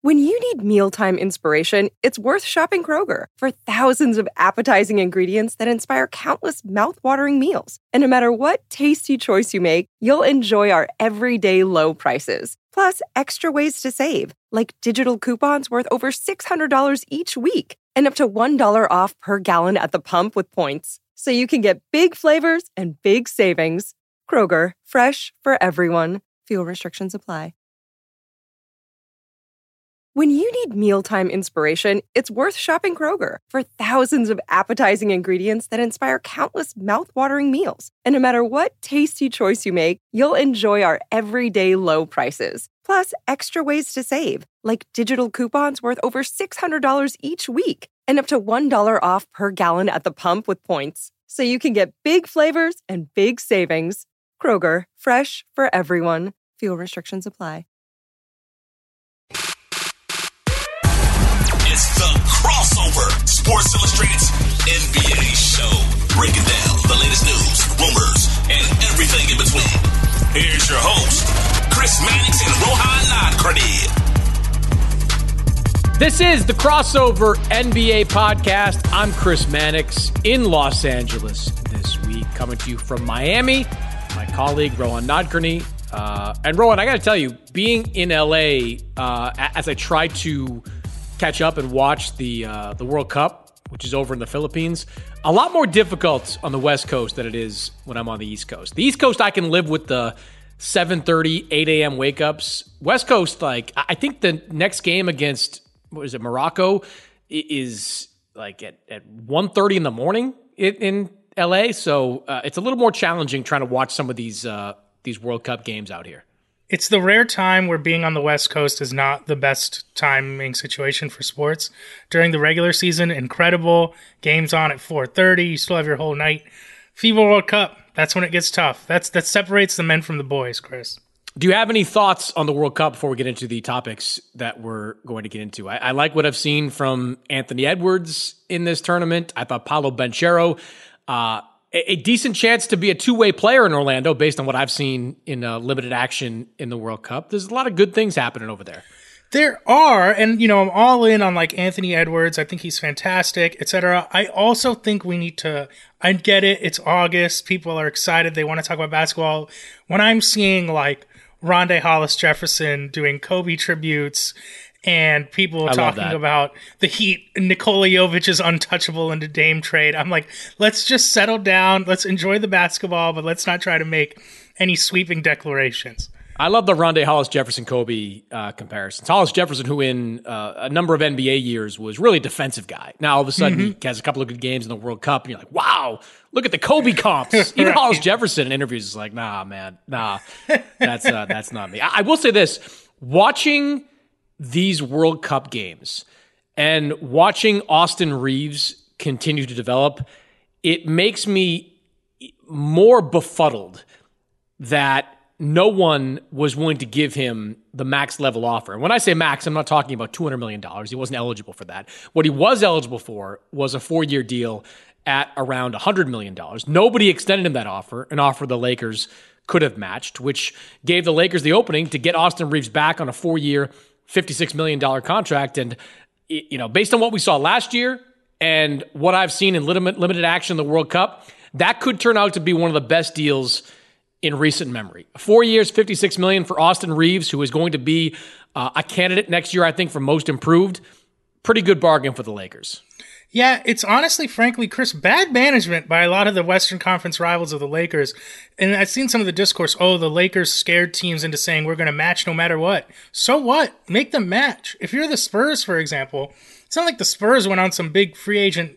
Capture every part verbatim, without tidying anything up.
When you need mealtime inspiration, it's worth shopping Kroger for thousands of appetizing ingredients that inspire countless mouthwatering meals. And no matter what tasty choice you make, you'll enjoy our everyday low prices. Plus, extra ways to save, like digital coupons worth over six hundred dollars each week and up to one dollar off per gallon at the pump with points. So you can get big flavors and big savings. Kroger, fresh for everyone. Fuel restrictions apply. When you need mealtime inspiration, it's worth shopping Kroger for thousands of appetizing ingredients that inspire countless mouthwatering meals. And no matter what tasty choice you make, you'll enjoy our everyday low prices. Plus, extra ways to save, like digital coupons worth over six hundred dollars each week and up to one dollar off per gallon at the pump with points. So you can get big flavors and big savings. Kroger, fresh for everyone. Fuel restrictions apply. It's the Crossover, Sports Illustrated's N B A show. Breaking down the latest news, rumors, and everything in between. Here's your host, Chris Mannix and Rohan Nadkarni. This is the Crossover N B A podcast. I'm Chris Mannix in Los Angeles this week, coming to you from Miami. My colleague, Rohan Nadkarni. Uh, and Rohan, I got to tell you, being in L A, uh, as I try to catch up and watch the uh, the World Cup, which is over in the Philippines, a lot more difficult on the West Coast than it is when I'm on the East Coast. The East Coast, I can live with the seven thirty, eight a.m. wake-ups. West Coast, like, I think the next game against, what is it, Morocco, is like at, at one thirty in the morning in, in L A, so uh, it's a little more challenging trying to watch some of these uh, these World Cup games out here. It's the rare time where being on the West Coast is not the best timing situation for sports. During the regular season, incredible. Games on at four thirty. You still have your whole night. FIBA World Cup, that's when it gets tough. That's That separates the men from the boys, Chris. Do you have any thoughts on the World Cup before we get into the topics that we're going to get into? I, I like what I've seen from Anthony Edwards in this tournament. I thought Paolo Banchero, uh, a decent chance to be a two-way player in Orlando based on what I've seen in uh, limited action in the World Cup. There's a lot of good things happening over there. There are, and, you know, I'm all in on, like, Anthony Edwards. I think he's fantastic, et cetera. I also think we need to, I get it, it's August. People are excited. They want to talk about basketball. When I'm seeing, like, Rondae Hollis-Jefferson doing Kobe tributes and people I talking about the Heat, Nikola Jovic's untouchable in the Dame trade, I'm like, let's just settle down. Let's enjoy the basketball, but let's not try to make any sweeping declarations. I love the Rondae Hollis-Jefferson Kobe uh, comparisons. Hollis-Jefferson, who in uh, a number of N B A years was really a defensive guy. Now, all of a sudden, mm-hmm. he has a couple of good games in the World Cup, and you're like, wow, look at the Kobe comps. Even right. Hollis-Jefferson in interviews is like, nah, man, nah, that's uh, that's not me. I, I will say this, watching these World Cup games and watching Austin Reeves continue to develop, it makes me more befuddled that no one was willing to give him the max level offer. And when I say max, I'm not talking about two hundred million dollars. He wasn't eligible for that. What he was eligible for was a four-year deal at around one hundred million dollars. Nobody extended him that offer, an offer the Lakers could have matched, which gave the Lakers the opening to get Austin Reeves back on a four-year, fifty-six million dollars contract. And, you know, based on what we saw last year and what I've seen in limited action in the World Cup, that could turn out to be one of the best deals in recent memory. Four years, fifty-six million dollars for Austin Reeves, who is going to be uh, a candidate next year, I think, for most improved. Pretty good bargain for the Lakers. Yeah, it's honestly, frankly, Chris, bad management by a lot of the Western Conference rivals of the Lakers. And I've seen some of the discourse, oh, the Lakers scared teams into saying we're going to match no matter what. So what? Make them match. If you're the Spurs, for example, it's not like the Spurs went on some big free agent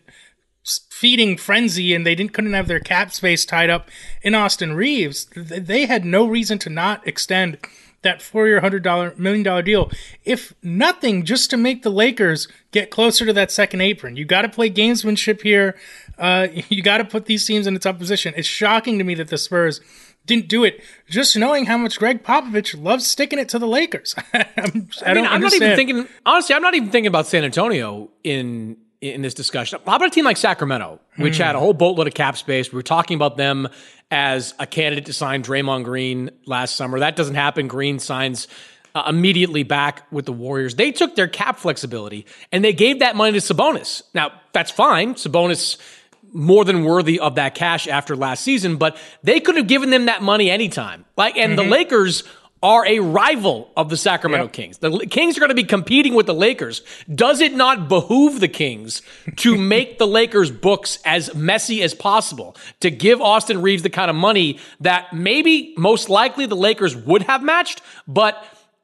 feeding frenzy and they didn't couldn't have their cap space tied up in Austin Reeves. They had no reason to not extend that four-year, one hundred million dollars deal. If nothing, just to make the Lakers get closer to that second apron. You got to play gamesmanship here. Uh, you got to put these teams in a tough position. It's shocking to me that the Spurs didn't do it, just knowing how much Greg Popovich loves sticking it to the Lakers. I, I mean, don't I'm understand. not even thinking, honestly, I'm not even thinking about San Antonio in in this discussion. How about a team like Sacramento, which mm. had a whole boatload of cap space? We were talking about them as a candidate to sign Draymond Green last summer. That doesn't happen. Green signs uh, immediately back with the Warriors. They took their cap flexibility and they gave that money to Sabonis. Now, that's fine. Sabonis more than worthy of that cash after last season, but they could have given them that money anytime. Like, and mm-hmm. the Lakers are a rival of the Sacramento yep. Kings. The Kings are going to be competing with the Lakers. Does it not behoove the Kings to make the Lakers' books as messy as possible, to give Austin Reeves the kind of money that maybe most likely the Lakers would have matched, but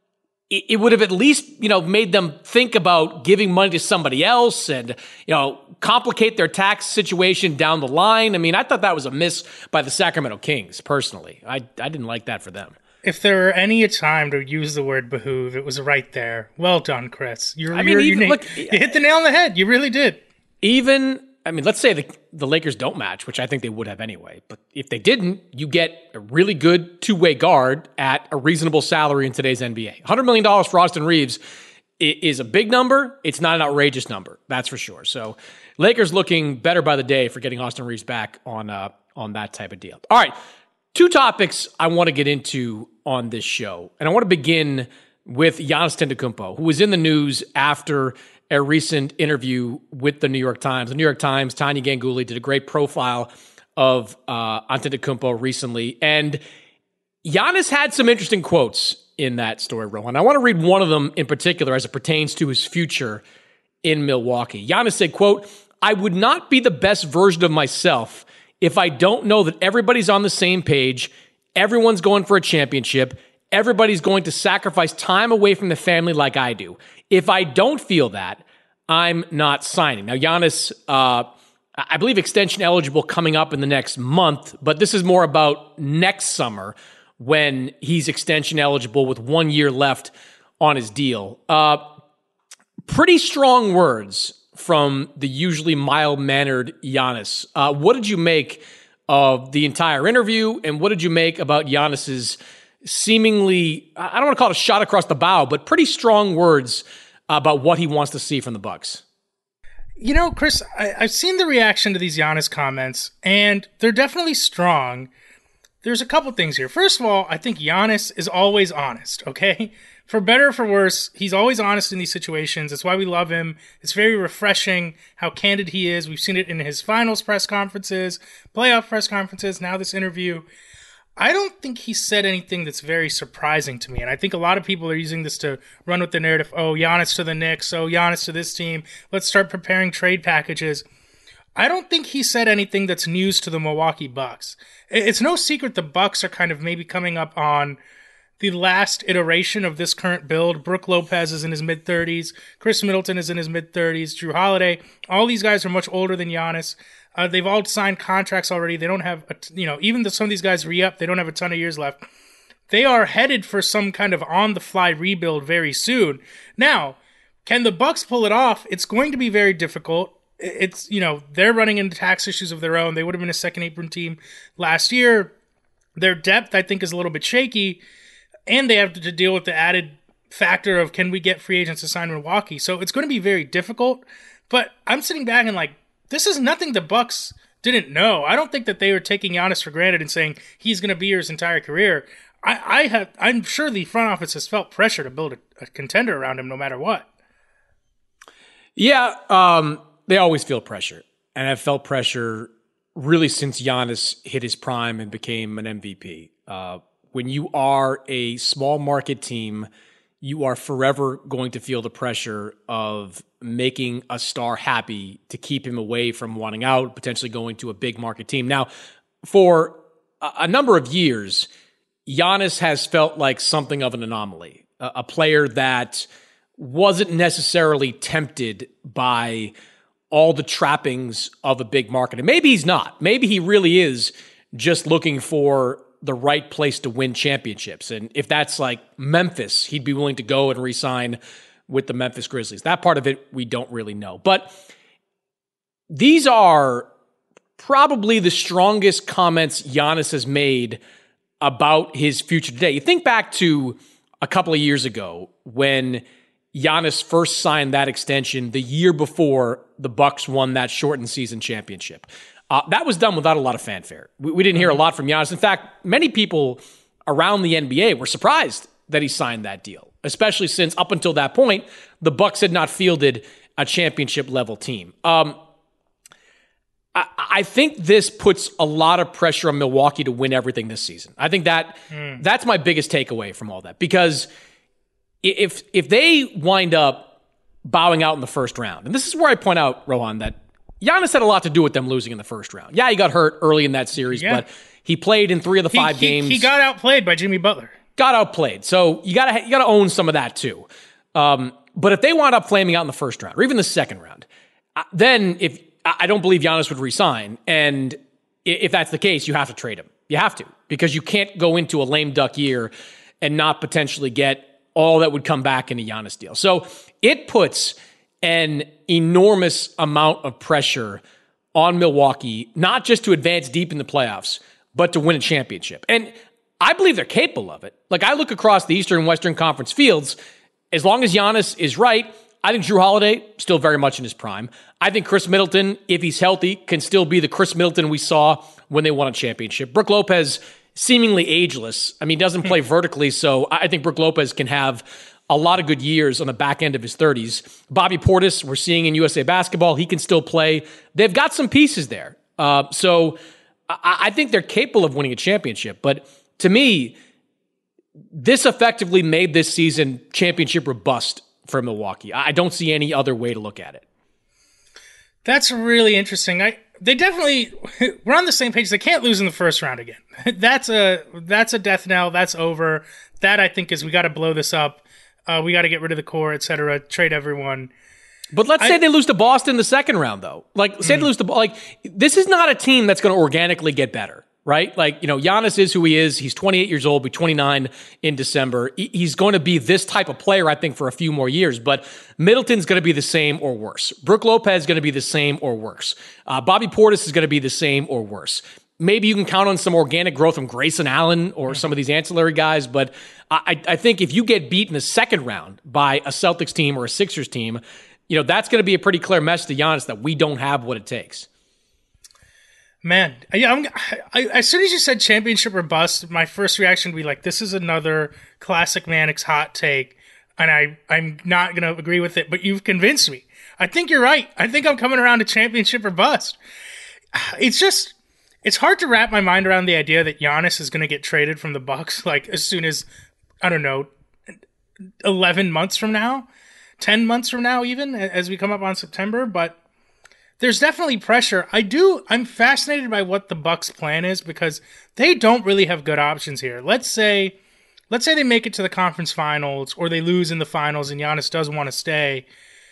it would have at least, you know, made them think about giving money to somebody else and, you know, complicate their tax situation down the line. I mean, I thought that was a miss by the Sacramento Kings, personally. I, I didn't like that for them. If there were any time to use the word behoove, it was right there. Well done, Chris. You're, I mean, you're, even, you, look, you hit the nail on the head. You really did. Even, I mean, let's say the, the Lakers don't match, which I think they would have anyway. But if they didn't, you get a really good two-way guard at a reasonable salary in today's N B A. one hundred million dollars for Austin Reeves is a big number. It's not an outrageous number. That's for sure. So Lakers looking better by the day for getting Austin Reeves back on uh, on that type of deal. All right. Two topics I want to get into on this show. And I want to begin with Giannis Antetokounmpo, who was in the news after a recent interview with the New York Times. The New York Times, Tanya Ganguly, did a great profile of uh, Antetokounmpo recently. And Giannis had some interesting quotes in that story, Rohan. I want to read one of them in particular as it pertains to his future in Milwaukee. Giannis said, quote, "I would not be the best version of myself if I don't know that everybody's on the same page, everyone's going for a championship, everybody's going to sacrifice time away from the family like I do. If I don't feel that, I'm not signing." Now, Giannis, uh, I believe extension eligible coming up in the next month, but this is more about next summer when he's extension eligible with one year left on his deal. Uh, pretty strong words from the usually mild-mannered Giannis. Uh, what did you make of the entire interview, and what did you make about Giannis's seemingly, I don't want to call it a shot across the bow, but pretty strong words about what he wants to see from the Bucks? You know, Chris, I, I've seen the reaction to these Giannis comments, and they're definitely strong. There's a couple things here. First of all, I think Giannis is always honest, okay? For better or for worse, he's always honest in these situations. That's why we love him. It's very refreshing how candid he is. We've seen it in his finals press conferences, playoff press conferences, now this interview. I don't think he said anything that's very surprising to me. And I think a lot of people are using this to run with the narrative, oh, Giannis to the Knicks, oh, Giannis to this team. Let's start preparing trade packages. I don't think he said anything that's news to the Milwaukee Bucks. It's no secret the Bucks are kind of maybe coming up on the last iteration of this current build. Brook Lopez is in his mid-thirties. Chris Middleton is in his mid-thirties. Drew Holiday. All these guys are much older than Giannis. Uh, they've all signed contracts already. They don't have, a t- you know, even though some of these guys re-up, they don't have a ton of years left. They are headed for some kind of on-the-fly rebuild very soon. Now, can the Bucks pull it off? It's going to be very difficult. It's, you know, they're running into tax issues of their own. They would have been a second apron team last year. Their depth, I think, is a little bit shaky. And they have to deal with the added factor of, can we get free agents to sign Milwaukee? So it's going to be very difficult. But I'm sitting back and like, this is nothing the Bucks didn't know. I don't think that they were taking Giannis for granted and saying he's going to be here his entire career. I, I have, I'm sure the front office has felt pressure to build a, a contender around him no matter what. Yeah, um, they always feel pressure. And I've felt pressure really since Giannis hit his prime and became an M V P. Uh, when you are a small market team, you are forever going to feel the pressure of making a star happy to keep him away from wanting out, potentially going to a big market team. Now, for a, a number of years, Giannis has felt like something of an anomaly, a, a player that wasn't necessarily tempted by all the trappings of a big market. And maybe he's not. Maybe he really is just looking for the right place to win championships. And if that's like Memphis, he'd be willing to go and re-sign with the Memphis Grizzlies. That part of it, we don't really know. But these are probably the strongest comments Giannis has made about his future today. You think back to a couple of years ago when Giannis first signed that extension the year before the Bucks won that shortened season championship. Uh, that was done without a lot of fanfare. We, we didn't hear a lot from Giannis. In fact, many people around the N B A were surprised that he signed that deal. especially since up until that point, the Bucks had not fielded a championship level team. Um, I, I think this puts a lot of pressure on Milwaukee to win everything this season. I think that mm. that's my biggest takeaway from all that, because if if they wind up bowing out in the first round, and this is where I point out, Rohan, that Giannis had a lot to do with them losing in the first round. Yeah, he got hurt early in that series, yeah. but he played in three of the five he, games. He, he got outplayed by Jimmy Butler. Got outplayed. So you gotta you gotta own some of that too. Um, but if they wound up flaming out in the first round or even the second round, then if I don't believe Giannis would resign, and if that's the case, you have to trade him. You have to, because you can't go into a lame duck year and not potentially get all that would come back in a Giannis deal. So it puts an enormous amount of pressure on Milwaukee, not just to advance deep in the playoffs, but to win a championship. And I believe they're capable of it. Like, I look across the Eastern and Western Conference fields, as long as Giannis is right, I think Jrue Holiday, still very much in his prime. I think Chris Middleton, if he's healthy, can still be the Chris Middleton we saw when they won a championship. Brook Lopez, seemingly ageless. I mean, he doesn't play vertically, so I think Brook Lopez can have a lot of good years on the back end of his thirties. Bobby Portis, we're seeing in U S A Basketball, he can still play. They've got some pieces there. Uh, so I, I think they're capable of winning a championship. But to me, this effectively made this season championship or bust for Milwaukee. I don't see any other way to look at it. That's really interesting. I they definitely we're on the same page. They can't lose in the first round again. That's a that's a death knell. That's over. That, I think, is we got to blow this up. Uh, we got to get rid of the core, et cetera. Trade everyone. But let's I, say they lose to Boston in the second round, though. Like, say mm. they lose to like this is not a team that's going to organically get better. Right? Like, you know, Giannis is who he is. He's twenty-eight years old, be twenty-nine in December. He's going to be this type of player, I think, for a few more years. But Middleton's going to be the same or worse. Brook Lopez is going to be the same or worse. Uh, Bobby Portis is going to be the same or worse. Maybe you can count on some organic growth from Grayson Allen or some of these ancillary guys. But I, I think if you get beat in the second round by a Celtics team or a Sixers team, you know, that's going to be a pretty clear message to Giannis that we don't have what it takes. Man, yeah, I'm, I, as soon as you said championship or bust, my first reaction would be like, this is another classic Mannix hot take, and I, I'm not going to agree with it, but you've convinced me. I think you're right. I think I'm coming around to championship or bust. It's just, it's hard to wrap my mind around the idea that Giannis is going to get traded from the Bucks, like, as soon as, I don't know, eleven months from now, ten months from now even, as we come up on September, but there's definitely pressure. I do. I'm fascinated by what the Bucks' plan is, because they don't really have good options here. Let's say, let's say they make it to the conference finals, or they lose in the finals, and Giannis does want to stay.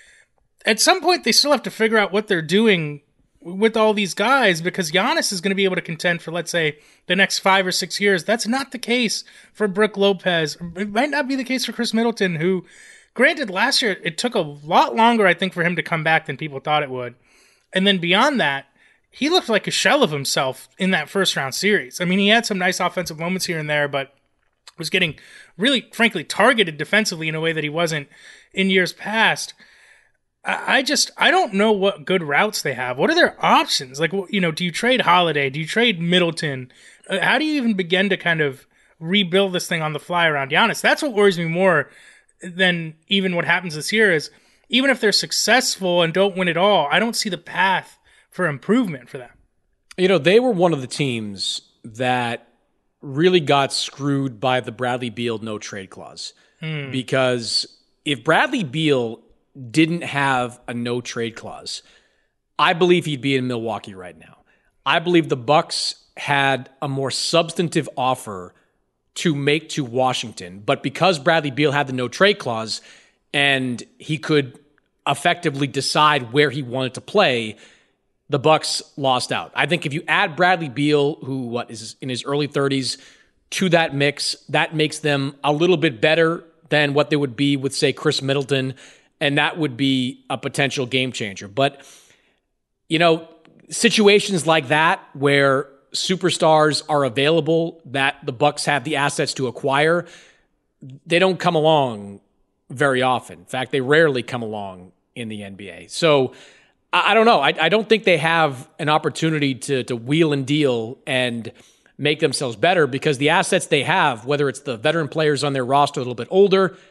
At some point, they still have to figure out what they're doing with all these guys, because Giannis is going to be able to contend for, let's say, the next five or six years. That's not the case for Brook Lopez. It might not be the case for Chris Middleton, who, granted, last year it took a lot longer, I think, for him to come back than people thought it would. And then beyond that, he looked like a shell of himself in that first round series. I mean, he had some nice offensive moments here and there, but was getting really, frankly, targeted defensively in a way that he wasn't in years past. I just, I don't know what good routes they have. What are their options? Like, you know, do you trade Holiday? Do you trade Middleton? How do you even begin to kind of rebuild this thing on the fly around Giannis? That's what worries me more than even what happens this year is, even if they're successful and don't win it all, I don't see the path for improvement for them. You know, they were one of the teams that really got screwed by the Bradley Beal no trade clause. Hmm. Because if Bradley Beal didn't have a no trade clause, I believe he'd be in Milwaukee right now. I believe the Bucks had a more substantive offer to make to Washington, but because Bradley Beal had the no trade clause, and he could effectively decide where he wanted to play, the Bucks lost out. I think if you add Bradley Beal, who what is in his early thirties, to that mix, that makes them a little bit better than what they would be with, say, Chris Middleton, and that would be a potential game changer. But, you know, situations like that where superstars are available that the Bucks have the assets to acquire, they don't come along very often. In fact, they rarely come along in the N B A. So I, I don't know. I, I don't think they have an opportunity to to wheel and deal and make themselves better, because the assets they have, whether it's the veteran players on their roster a little bit older,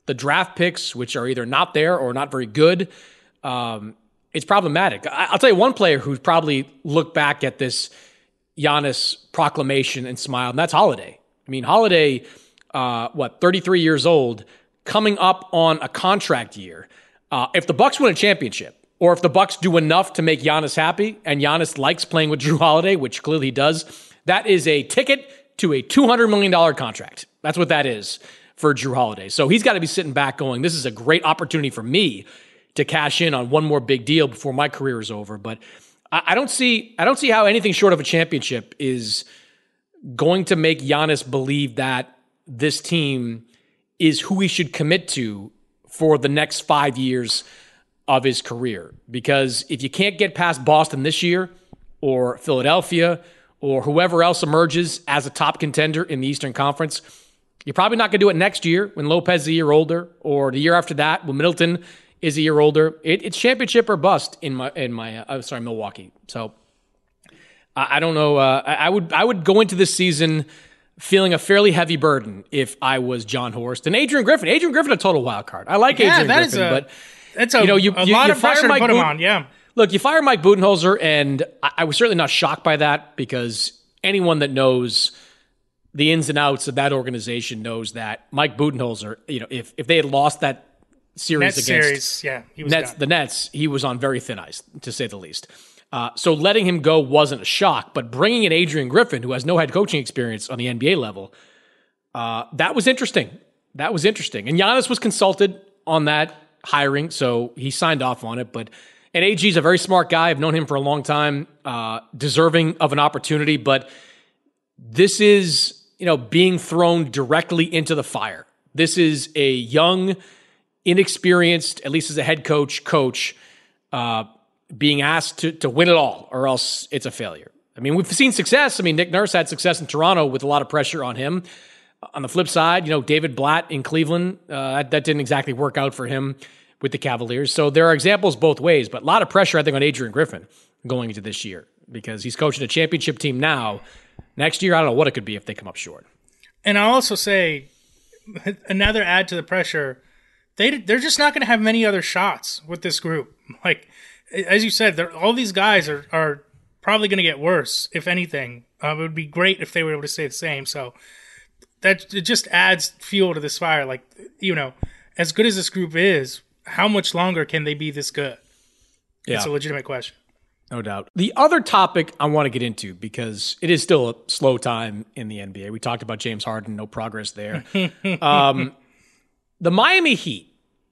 the draft picks, which are either not there or not very good, um, it's problematic. I, I'll tell you one player who's probably looked back at this Giannis proclamation and smiled, and that's Holiday. I mean, Holiday, uh, what, thirty-three years old, coming up on a contract year. Uh, if the Bucks win a championship, or if the Bucks do enough to make Giannis happy, and Giannis likes playing with Jrue Holiday, which clearly he does, that is a ticket to a two hundred million dollars contract. That's what that is for Jrue Holiday. So he's got to be sitting back going, this is a great opportunity for me to cash in on one more big deal before my career is over. But I, I don't see, I don't see how anything short of a championship is going to make Giannis believe that this team is who he should commit to for the next five years of his career. Because if you can't get past Boston this year, or Philadelphia, or whoever else emerges as a top contender in the Eastern Conference, you're probably not going to do it next year when Lopez is a year older, or the year after that when Middleton is a year older. It, it's championship or bust in my in my. Uh, sorry, Milwaukee. So I, I don't know. Uh, I, I would I would go into this season feeling a fairly heavy burden if I was John Horst and Adrian Griffin. Adrian Griffin, a total wild card. I like yeah, Adrian that Griffin, is a, but that's a, you know, you, a you, lot you of pressure to Mike put him Boot- on. Yeah. Look, you fire Mike Budenholzer, and I, I was certainly not shocked by that, because anyone that knows the ins and outs of that organization knows that Mike Budenholzer, you know, if if they had lost that series Nets against series, yeah, he was Nets, done. the Nets, he was on very thin ice, to say the least. Uh, so letting him go wasn't a shock, but bringing in Adrian Griffin, who has no head coaching experience on the N B A level, uh, that was interesting. That was interesting. And Giannis was consulted on that hiring, so he signed off on it. But and A G's a very smart guy. I've known him for a long time, uh, deserving of an opportunity. But this is, you know, being thrown directly into the fire. This is a young, inexperienced, at least as a head coach, coach uh, being asked to to win it all, or else it's a failure. I mean, we've seen success. I mean, Nick Nurse had success in Toronto with a lot of pressure on him. On the flip side, you know, David Blatt in Cleveland, uh, that, that didn't exactly work out for him with the Cavaliers. So there are examples both ways, but a lot of pressure, I think, on Adrian Griffin going into this year, because he's coaching a championship team now. Next year, I don't know what it could be if they come up short. And I'll also say, another add to the pressure, they, they're just not going to have many other shots with this group. Like, as you said, all these guys are, are probably going to get worse, if anything. Uh, it would be great if they were able to stay the same. So that it just adds fuel to this fire. Like, you know, as good as this group is, how much longer can they be this good? Yeah. It's a legitimate question. No doubt. The other topic I want to get into, because it is still a slow time in the N B A. We talked about James Harden, no progress there. um, the Miami Heat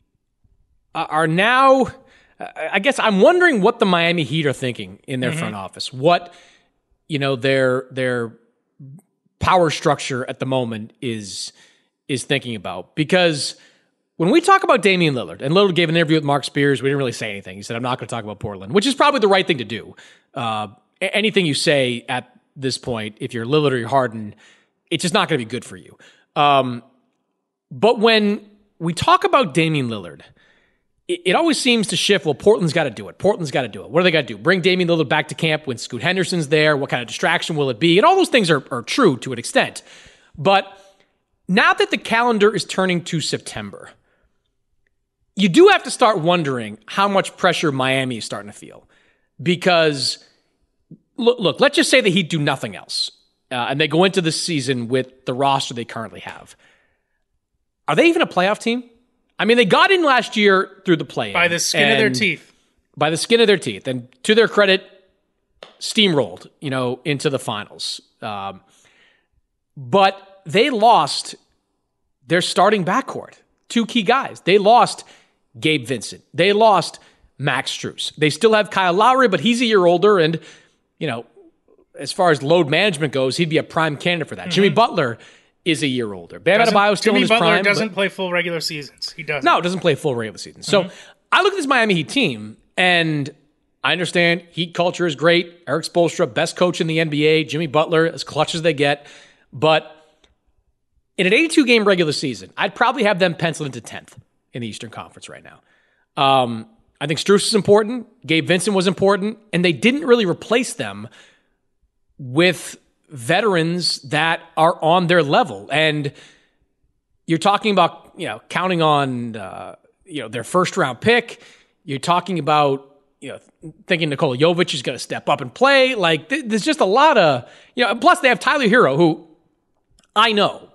are now, I guess I'm wondering what the Miami Heat are thinking in their mm-hmm. front office. What, you know, their their power structure at the moment is is thinking about. Because when we talk about Damian Lillard, and Lillard gave an interview with Mark Spears, we didn't really say anything. He said, I'm not going to talk about Portland, which is probably the right thing to do. Uh, anything you say at this point, if you're Lillard or you're Harden, it's just not going to be good for you. Um, but when we talk about Damian Lillard, it, it always seems to shift, well, Portland's got to do it. Portland's got to do it. What do they got to do? Bring Damian Lillard back to camp when Scoot Henderson's there? What kind of distraction will it be? And all those things are, are true to an extent. But now that the calendar is turning to September, you do have to start wondering how much pressure Miami is starting to feel. Because, look, look let's just say that he'd do nothing else, uh, and they go into the season with the roster they currently have. Are they even a playoff team? I mean, they got in last year through the play-in. By the skin of their teeth. By the skin of their teeth. And to their credit, steamrolled, you know, into the finals. Um, but they lost their starting backcourt. Two key guys. They lost Gabe Vincent. They lost Max Strus. They still have Kyle Lowry, but he's a year older, and, you know, as far as load management goes, he'd be a prime candidate for that. Mm-hmm. Jimmy Butler is a year older. Bam Adebayo's still Jimmy in his Butler prime. Jimmy Butler doesn't play full regular seasons. He doesn't. No, doesn't play full regular season. So mm-hmm. I look at this Miami Heat team, and I understand Heat culture is great. Eric Spoelstra, best coach in the N B A. Jimmy Butler, as clutch as they get. But in an eighty-two game regular season, I'd probably have them penciled into tenth in the Eastern Conference right now. Um, I think Strus is important. Gabe Vincent was important. And they didn't really replace them with veterans that are on their level. And you're talking about you know, counting on, uh, you know, their first round pick. You're talking about, you know, thinking Nikola Jovic is going to step up and play. Like, th- there's just a lot of, you know, plus they have Tyler Hero, who I know,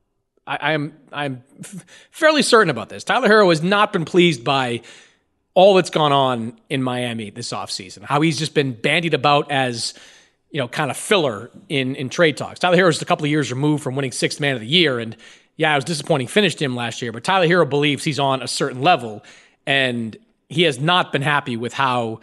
I, I'm, I'm f- fairly certain about this. Tyler Hero has not been pleased by all that's gone on in Miami this offseason, how he's just been bandied about as, you know, kind of filler in, in trade talks. Tyler Hero is a couple of years removed from winning sixth man of the year. And yeah, it was disappointing finish to him last year, but Tyler Hero believes he's on a certain level, and he has not been happy with how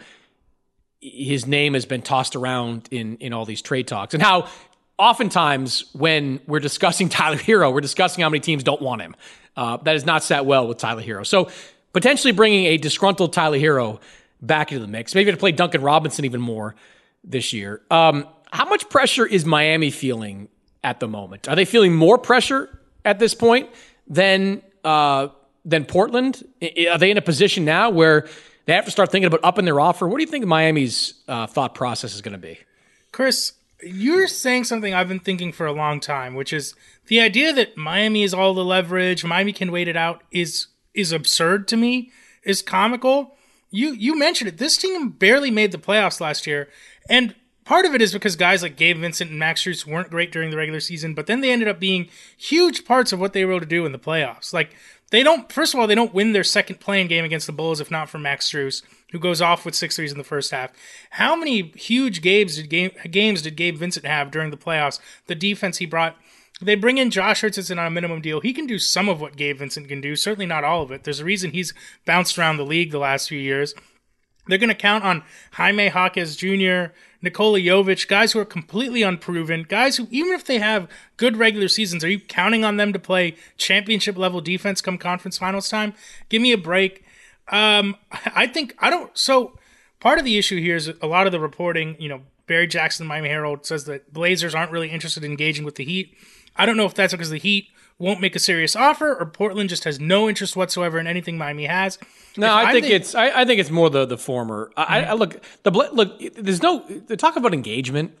his name has been tossed around in, in all these trade talks, and how oftentimes when we're discussing Tyler Hero, we're discussing how many teams don't want him. Uh, that has not sat well with Tyler Hero. So potentially bringing a disgruntled Tyler Hero back into the mix, maybe to play Duncan Robinson even more this year. Um, how much pressure is Miami feeling at the moment? Are they feeling more pressure at this point than uh, than Portland? Are they in a position now where they have to start thinking about upping their offer? What do you think Miami's uh, thought process is going to be? Chris, you're saying something I've been thinking for a long time, which is the idea that Miami is all the leverage, Miami can wait it out, is is absurd to me, is comical. You you mentioned it. This team barely made the playoffs last year, and part of it is because guys like Gabe Vincent and Max Strus weren't great during the regular season, but then they ended up being huge parts of what they were able to do in the playoffs. Like, they don't, first of all, they don't win their second playing game against the Bulls if not for Max Strus, who goes off with six threes in the first half. How many huge games did, game, games did Gabe Vincent have during the playoffs? The defense he brought. They bring in Josh Richardson on a minimum deal. He can do some of what Gabe Vincent can do, certainly not all of it. There's a reason he's bounced around the league the last few years. They're going to count on Jaime Jaquez Junior, Nikola Jovic, guys who are completely unproven, guys who, even if they have good regular seasons, are you counting on them to play championship-level defense come conference finals time? Give me a break. Um, I think, I don't, so part of the issue here is a lot of the reporting, you know, Barry Jackson, Miami Herald, says that Blazers aren't really interested in engaging with the Heat. I don't know if that's because the Heat won't make a serious offer, or Portland just has no interest whatsoever in anything Miami has. No, if I think the, it's I, I think it's more the the former. I, mm-hmm. I look the look. There's no the talk about engagement.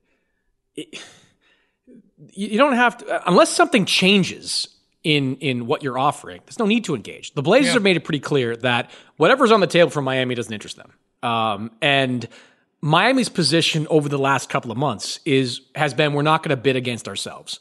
It, you don't have to unless something changes in in what you're offering. There's no need to engage. The Blazers yeah. have made it pretty clear that whatever's on the table for Miami doesn't interest them. Um, and Miami's position over the last couple of months is has been we're not going to bid against ourselves.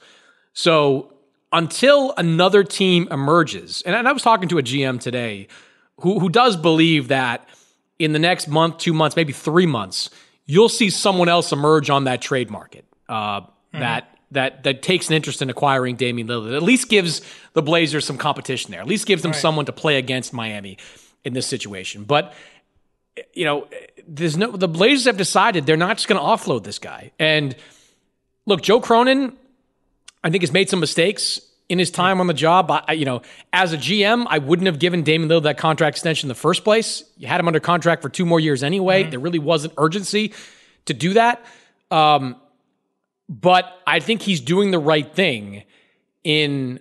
So until another team emerges, and I was talking to a G M today who who does believe that in the next month, two months, maybe three months, you'll see someone else emerge on that trade market uh, mm-hmm. that that that takes an interest in acquiring Damian Lillard. At least gives the Blazers some competition there. At least gives them right. someone to play against Miami in this situation. But you know, there's no the Blazers have decided they're not just going to offload this guy. And look, Joe Cronin, I think, has made some mistakes in his time on the job. I, you know, as a G M, I wouldn't have given Damian Lillard that contract extension in the first place. You had him under contract for two more years anyway. Mm-hmm. There really wasn't urgency to do that. Um, but I think he's doing the right thing in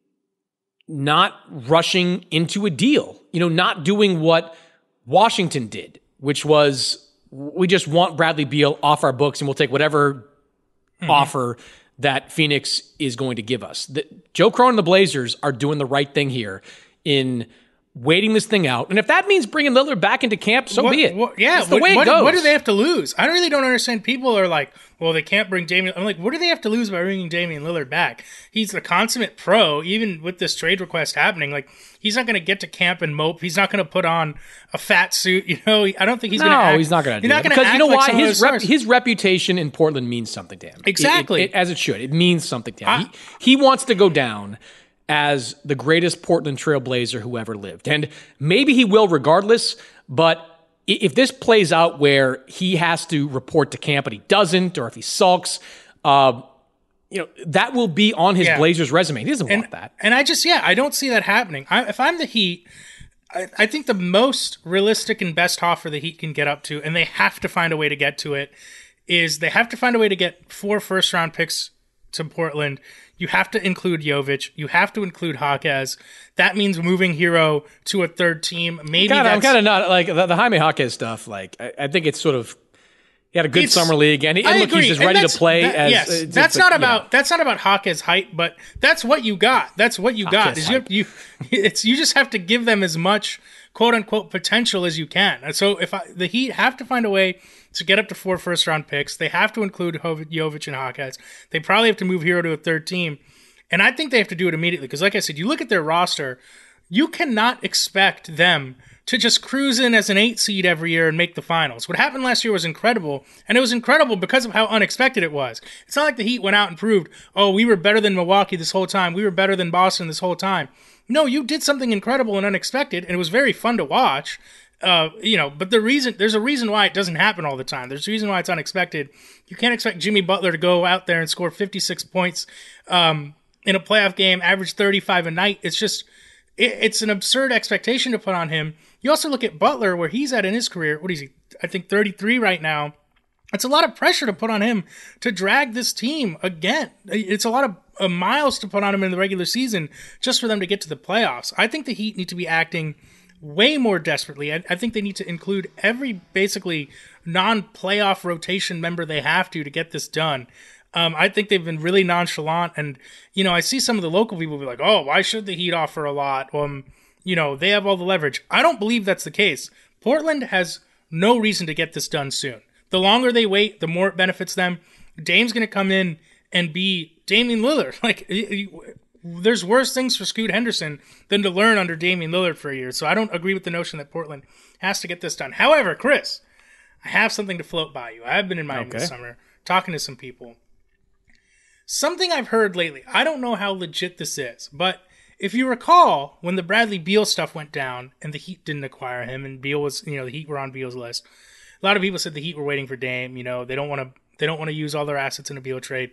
not rushing into a deal. You know, not doing what Washington did, which was we just want Bradley Beal off our books and we'll take whatever mm-hmm. offer that Phoenix is going to give us. The, Joe Cronin and the Blazers are doing the right thing here in waiting this thing out. And if that means bringing Lillard back into camp, so what, be it. What, yeah, That's the what, way it what, goes. What do they have to lose? I really don't understand. People are like, well, they can't bring Damian. I'm like, what do they have to lose by bringing Damian Lillard back? He's a consummate pro, even with this trade request happening. Like, he's not going to get to camp and mope. He's not going to put on a fat suit. You know, I don't think he's no, going to. No, he's not going to do that. Because you know like why? His rep, his reputation in Portland means something to him. Exactly. It, it, it, as it should. It means something to him. I, he, he wants to go down as the greatest Portland Trailblazer who ever lived. And maybe he will regardless, but if this plays out where he has to report to camp but he doesn't, or if he sulks, uh, you know, that will be on his yeah. Blazers resume. He doesn't and, want that. And I just, yeah, I don't see that happening. I, if I'm the Heat, I, I think the most realistic and best offer the Heat can get up to, and they have to find a way to get to it, is they have to find a way to get four first-round picks to Portland. You have to include Jovic. You have to include Jaquez. That means moving Hero to a third team. Maybe kinda, that's... I'm kind of not like the, the Jaime Jaquez stuff. Like I, I think it's sort of He had a good It's, summer league, and, he, and I look, agree. he's just And ready to that's- play. that- as yes, uh, that's but, not you about know. that's not about Hawkes' height, but that's what you got. That's what you got. Hawkes' Is you, you, it's you just have to give them as much quote unquote potential as you can. And so if I, the Heat have to find a way to get up to four first round picks, they have to include Hov- Jovic and Hawkes. They probably have to move Hero to a third team, and I think they have to do it immediately because, like I said, you look at their roster, you cannot expect them to just cruise in as an eight seed every year and make the finals. What happened last year was incredible, and it was incredible because of how unexpected it was. It's not like the Heat went out and proved, oh, we were better than Milwaukee this whole time. We were better than Boston this whole time. No, you did something incredible and unexpected, and it was very fun to watch. Uh, you know, but the reason there's a reason why it doesn't happen all the time. There's a reason why it's unexpected. You can't expect Jimmy Butler to go out there and score fifty-six points um, in a playoff game, average thirty-five a night. It's just it, it's an absurd expectation to put on him. You also look at Butler, where he's at in his career. What is he? I think thirty-three right now. It's a lot of pressure to put on him to drag this team again. It's a lot of uh, miles to put on him in the regular season just for them to get to the playoffs. I think the Heat need to be acting way more desperately. I, I think they need to include every basically non-playoff rotation member they have to to get this done. Um, I think they've been really nonchalant, and you know, I see some of the local people be like, "Oh, why should the Heat offer a lot?" Um, you know, they have all the leverage. I don't believe that's the case. Portland has no reason to get this done soon. The longer they wait, the more it benefits them. Dame's going to come in and be Damian Lillard. Like, there's worse things for Scoot Henderson than to learn under Damian Lillard for a year. So I don't agree with the notion that Portland has to get this done. However, Chris, I have something to float by you. I have been in Miami Okay. this summer talking to some people. Something I've heard lately, I don't know how legit this is, but if you recall, when the Bradley Beal stuff went down and the Heat didn't acquire him and Beal was, you know, the Heat were on Beal's list, a lot of people said the Heat were waiting for Dame. You know, they don't want to they don't want to use all their assets in a Beal trade.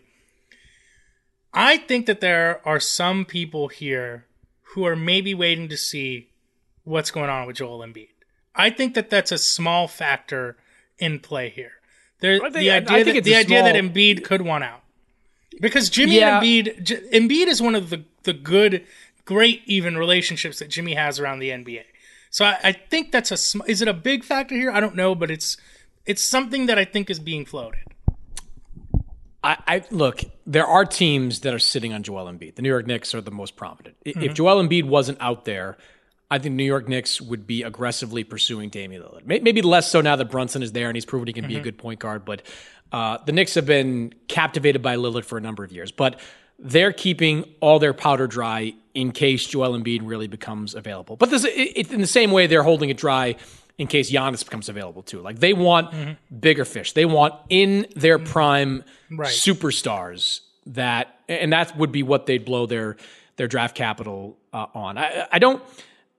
I think that there are some people here who are maybe waiting to see what's going on with Joel Embiid. I think that that's a small factor in play here. There, I think- the I- I idea, think that, it's the a idea that small- Embiid could want out. Because Jimmy Yeah. and Embiid, J- Embiid is one of the, the good, great even relationships that Jimmy has around the N B A. So I, I think that's a, sm- is it a big factor here? I don't know, but it's it's something that I think is being floated. I, I look, there are teams that are sitting on Joel Embiid. The New York Knicks are the most prominent. Mm-hmm. If Joel Embiid wasn't out there, I think New York Knicks would be aggressively pursuing Damian Lillard. Maybe less so now that Brunson is there and he's proven he can mm-hmm. be a good point guard. But uh, the Knicks have been captivated by Lillard for a number of years. But they're keeping all their powder dry in case Joel Embiid really becomes available. But this, it, it, in the same way, they're holding it dry in case Giannis becomes available too. Like, they want mm-hmm. bigger fish. They want in their prime right. superstars that, and that would be what they'd blow their their draft capital uh, on. I, I don't,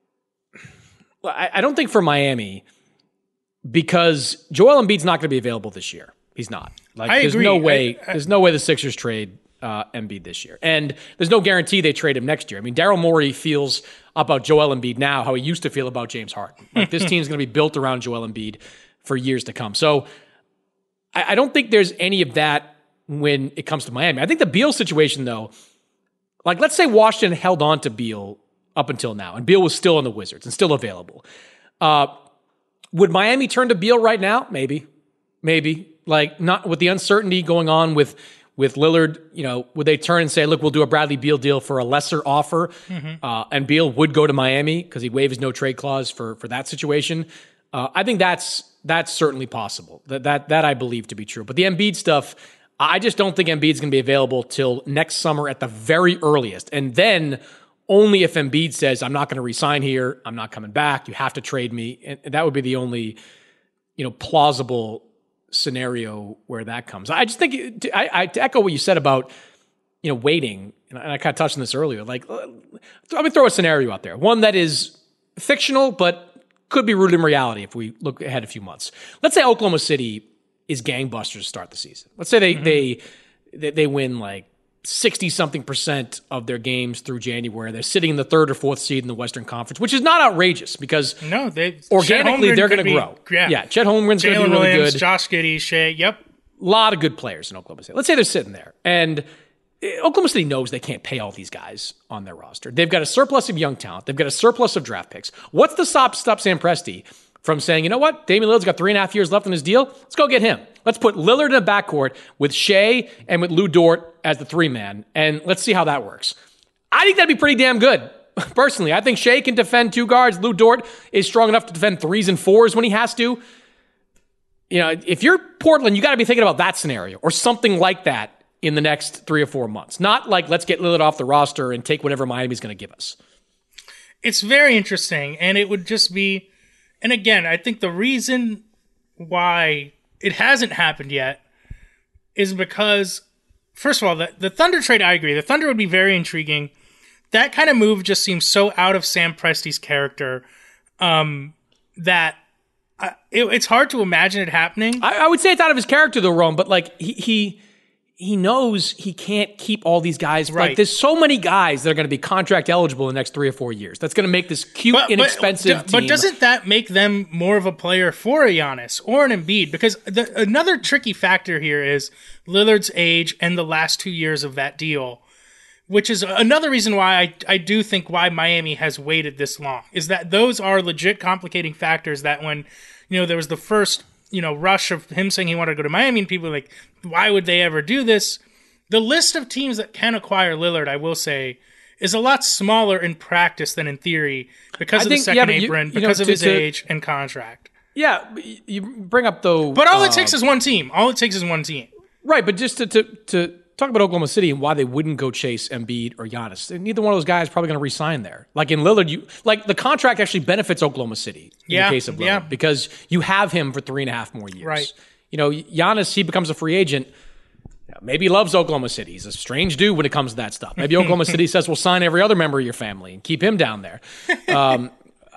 I, I don't think for Miami, because Joel Embiid's not going to be available this year. He's not. Like, I there's agree. no way. I, I, there's no way the Sixers trade uh, Embiid this year, and there's no guarantee they trade him next year. I mean, Daryl Morey feels about Joel Embiid now how he used to feel about James Harden. Like, this team's going to be built around Joel Embiid for years to come. So I, I don't think there's any of that when it comes to Miami. I think the Beal situation, though, like, let's say Washington held on to Beal up until now, and Beal was still on the Wizards and still available. Uh, would Miami turn to Beal right now? Maybe. Maybe. Like, not with the uncertainty going on with with Lillard, you know, would they turn and say, look, we'll do a Bradley Beal deal for a lesser offer, mm-hmm. uh, and Beal would go to Miami because he'd waive his no trade clause for for that situation? Uh, I think that's that's certainly possible. That that that I believe to be true. But the Embiid stuff, I just don't think Embiid's going to be available till next summer at the very earliest, and then only if Embiid says, I'm not going to re-sign here, I'm not coming back, you have to trade me, and that would be the only, you know, plausible scenario where that comes. I just think, I, I to echo what you said about, you know, waiting, and I kind of touched on this earlier, like, let me throw a scenario out there, one that is fictional, but could be rooted in reality if we look ahead a few months. Let's say Oklahoma City is gangbusters to start the season. Let's say they mm-hmm. they, they they win like sixty something percent of their games through January. They're sitting in the third or fourth seed in the Western Conference, which is not outrageous because no, they organically they're going to grow. Yeah, yeah Chet Holmgren's going to be really Williams, good. Josh Giddey, Shea, yep. A lot of good players in Oklahoma City. Let's say they're sitting there, and Oklahoma City knows they can't pay all these guys on their roster. They've got a surplus of young talent. They've got a surplus of draft picks. What's the stop, stop Sam Presti from saying, you know what, Damian Lillard's got three and a half years left on his deal. Let's go get him. Let's put Lillard in the backcourt with Shea and with Lou Dort as the three-man, and let's see how that works. I think that'd be pretty damn good. Personally, I think Shea can defend two guards. Lou Dort is strong enough to defend threes and fours when he has to. You know, if you're Portland, you got to be thinking about that scenario or something like that in the next three or four months. Not like, let's get Lillard off the roster and take whatever Miami's going to give us. It's very interesting, and it would just be, and again, I think the reason why it hasn't happened yet is because, first of all, the, the Thunder trade, I agree. The Thunder would be very intriguing. That kind of move just seems so out of Sam Presti's character um, that I, it, it's hard to imagine it happening. I, I would say it's out of his character, though, Rome, but like he he he knows he can't keep all these guys. Right. Like there's so many guys that are going to be contract eligible in the next three or four years. That's going to make this cute, but, inexpensive but, team. But doesn't that make them more of a player for a Giannis or an Embiid? Because the, another tricky factor here is Lillard's age and the last two years of that deal. Which is another reason why I, I do think why Miami has waited this long, is that those are legit complicating factors that when, you know, there was the first, you know, rush of him saying he wanted to go to Miami and people were like, why would they ever do this? The list of teams that can acquire Lillard, I will say, is a lot smaller in practice than in theory because I of think, the second yeah, you, apron, you because know, of to, his to, age and contract. Yeah, you bring up though. But all uh, it takes is one team. All it takes is one team. Right, but just to to to talk about Oklahoma City and why they wouldn't go chase Embiid or Giannis. Neither one of those guys is probably going to re-sign there. Like in Lillard, you like the contract actually benefits Oklahoma City in yeah, the case of Lillard yeah. because you have him for three and a half more years. Right. You know, Giannis, he becomes a free agent. Maybe he loves Oklahoma City. He's a strange dude when it comes to that stuff. Maybe Oklahoma City says, we'll sign every other member of your family and keep him down there. Um,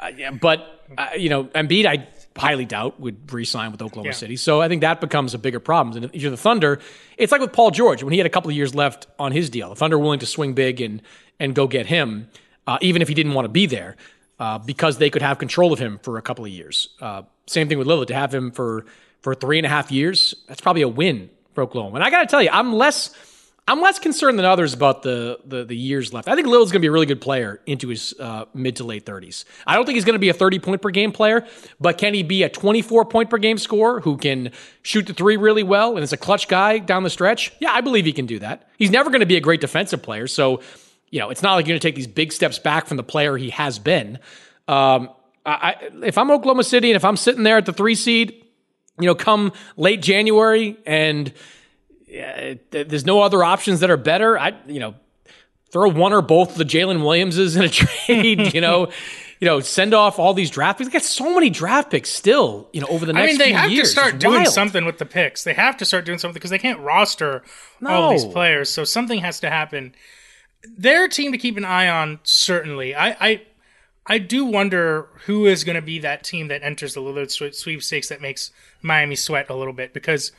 but, uh, you know, Embiid, I highly doubt would re-sign with Oklahoma yeah. City. So I think that becomes a bigger problem. And if you're the Thunder, it's like with Paul George when he had a couple of years left on his deal. The Thunder were willing to swing big and and go get him, uh, even if he didn't want to be there, uh, because they could have control of him for a couple of years. Uh, same thing with Lillard. To have him for for three and a half years, that's probably a win for Oklahoma. And I got to tell you, I'm less I'm less concerned than others about the the, the years left. I think Lillard's going to be a really good player into his uh, mid to late thirties. I don't think he's going to be a thirty-point per game player, but can he be a twenty-four point per game scorer who can shoot the three really well and is a clutch guy down the stretch? Yeah, I believe he can do that. He's never going to be a great defensive player, so you know it's not like you're going to take these big steps back from the player he has been. Um, I, if I'm Oklahoma City and if I'm sitting there at the three seed, you know, come late January and Yeah, there's no other options that are better. I, you know, throw one or both of the Jalen Williamses in a trade. You know, you know, send off all these draft picks. They got so many draft picks still. You know, over the next. I mean, they few have years. to start It's doing wild. something with the picks. They have to start doing something because they can't roster all No. these players. So something has to happen. They're a team to keep an eye on. Certainly, I, I, I do wonder who is going to be that team that enters the Lillard sweepstakes that makes Miami sweat a little bit because.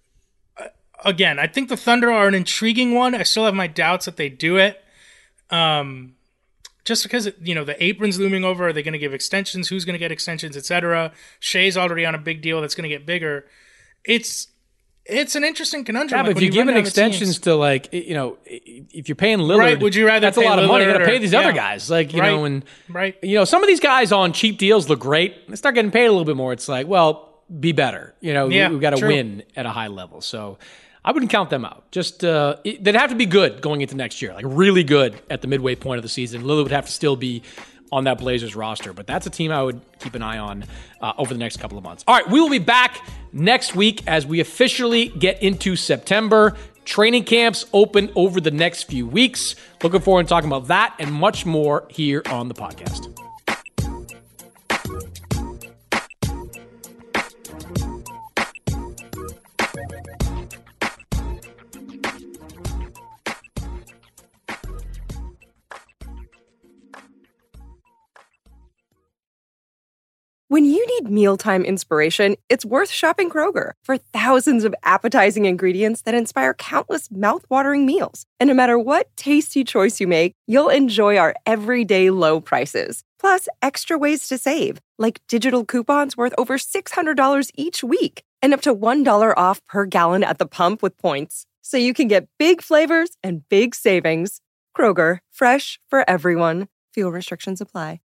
Again, I think the Thunder are an intriguing one. I still have my doubts that they do it. Um, just because, you know, the apron's looming over. Are they going to give extensions? Who's going to get extensions, et cetera? Shea's already on a big deal that's going to get bigger. It's it's an interesting conundrum. Yeah, but like if you're you run giving down the extensions teams. to, like, you know, if you're paying Lillard, Right, would you rather that's a pay lot of money. You Lillard got to pay or- these yeah. other guys. Like, you Right, know, and, right. you know, some of these guys on cheap deals look great. They start getting paid a little bit more. It's like, well, be better. You know, Yeah, we, we've got to true. win at a high level. So I wouldn't count them out. Just uh, it, they'd have to be good going into next year, like really good at the midway point of the season. Lillard would have to still be on that Blazers roster, but that's a team I would keep an eye on uh, over the next couple of months. All right, we will be back next week as we officially get into September. Training camps open over the next few weeks. Looking forward to talking about that and much more here on the podcast. When you need mealtime inspiration, it's worth shopping Kroger for thousands of appetizing ingredients that inspire countless mouthwatering meals. And no matter what tasty choice you make, you'll enjoy our everyday low prices. Plus, extra ways to save, like digital coupons worth over six hundred dollars each week and up to one dollar off per gallon at the pump with points. So you can get big flavors and big savings. Kroger, fresh for everyone. Fuel restrictions apply.